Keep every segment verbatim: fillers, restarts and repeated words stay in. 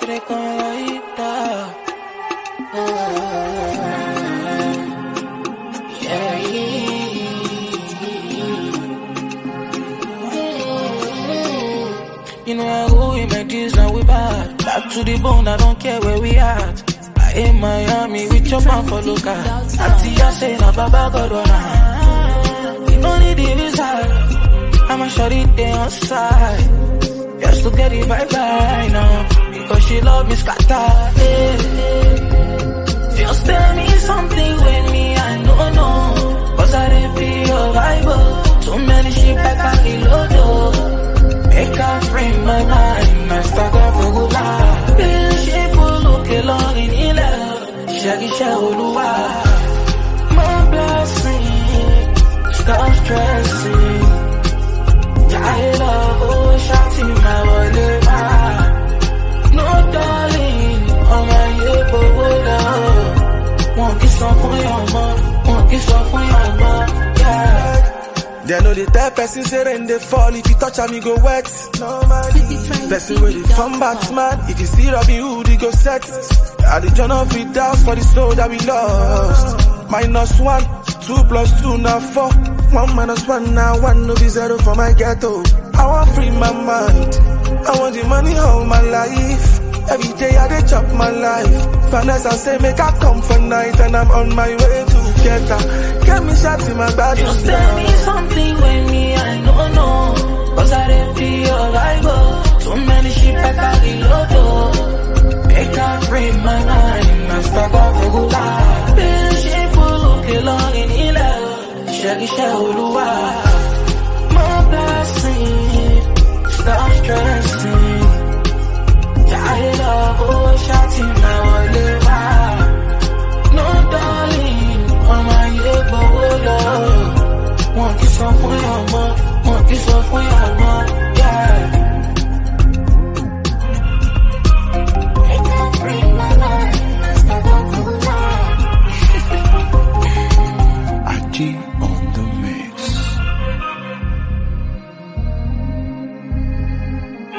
she dey come like that. Yeah, you know I go with my G's and we bad. Back to the bone, I don't care where we at. I in Miami with your man for local. Auntie, I say na baba godona. You don't need the visa. I'ma shut it there on side. Just to get it right right now. Because she love me scatter. Yeah. Just tell me something when me I don't know. Cause I didn't feel your vibe. Too many shit I can't reload. Make her free my mind. I start off for good life. Feel she pull look along in the love. Shaggy Shaolua. My blessing. Stop stressing. I love oh shouting my wallet. No darling, on my ebo love. One kiss off for your mom, one kiss off for your mom, yeah. They know the type person say rain they fall. If you touch me go wet. Person with the fun Batman. If you see Robin Hood, he go set. At the journal of it down for the soul that we lost. Minus one, two plus two now four. One minus one now one no be zero for my ghetto. I want free my mind. I want the money all my life. Every day I dey chop my life. Vanessa say make I come for night and I'm on my way to get her. Get me shot in my body. Just tell me something when me I don't know. Cause I didn't feel your vibe. Too many shit I can't reload. Make her free my mind. I start off for good life. Feel she pull look along in the love. Shaggy Shaolua. My blessing. Stop stressing. I love oh shouting my wallet. No darling, on my ebo love. One kiss off for your mom, one kiss off for your mom, yeah. Make her free my mind, start off for life. Aji on the mix.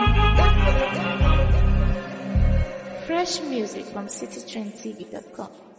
Fresh music from city trend T V dot com.